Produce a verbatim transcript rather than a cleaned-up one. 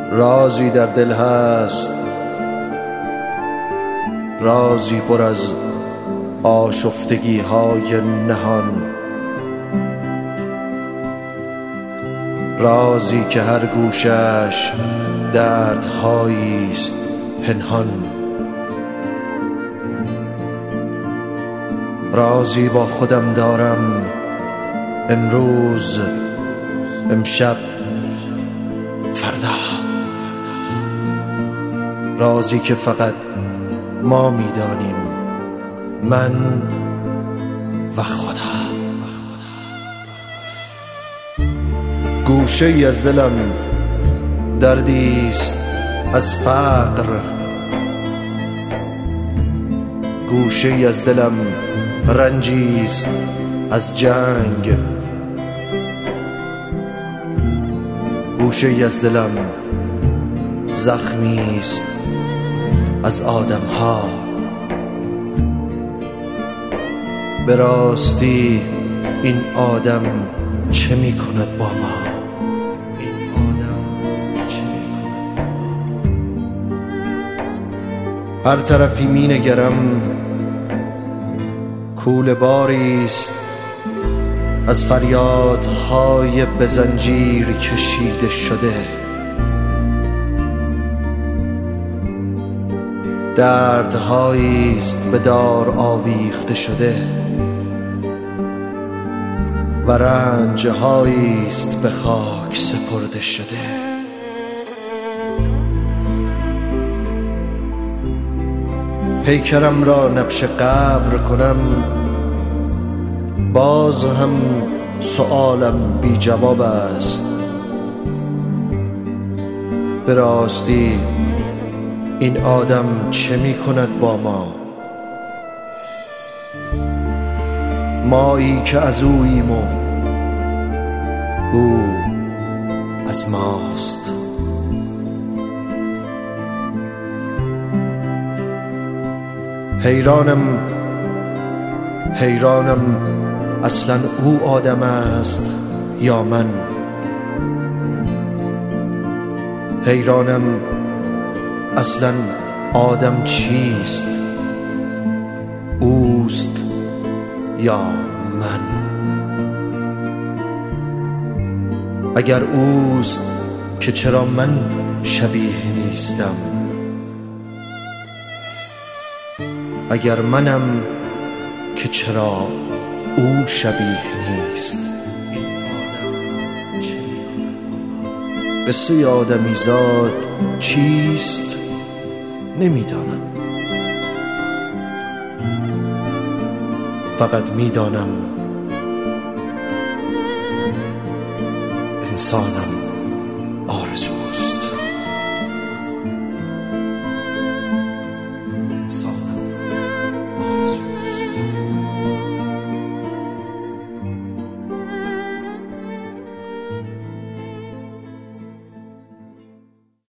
رازی در دل هست، رازی پر از آشفتگی های نهان، رازی که هر گوشش دردهایی است پنهان، رازی با خودم دارم امروز، امشب، فردا، رازی که فقط ما میدانیم، من و خدا. گوشه ای از دلم دردیست از فقر، گوشه ای از دلم رنجیست از جنگ، گوشه ای از دلم زخمیست از آدم ها. به راستی این آدم چه می کند با ما؟ این آدم چه می کند با ما؟ هر طرفی می نگرم کوله باریست از فریادهای به زنجیر کشیده شده، دردهاییست به دار آویخته شده و رنجهاییست به خاک سپرده شده. پیکرم را نبش قبر کنم، باز هم سؤالم بی جواب است. به راستی این آدم چه می کند با ما؟ مایی که از اوییم و او از ماست. حیرانم حیرانم اصلا او آدم است یا من؟ حیرانم اصلا آدم چیست؟ اوست یا من؟ اگر اوست که چرا من شبیه نیستم؟ اگر منم که چرا او شبیه نیست؟ قصه آدمیزاد چیست؟ نمیدانم، فقط میدانم انسانم آرزوست.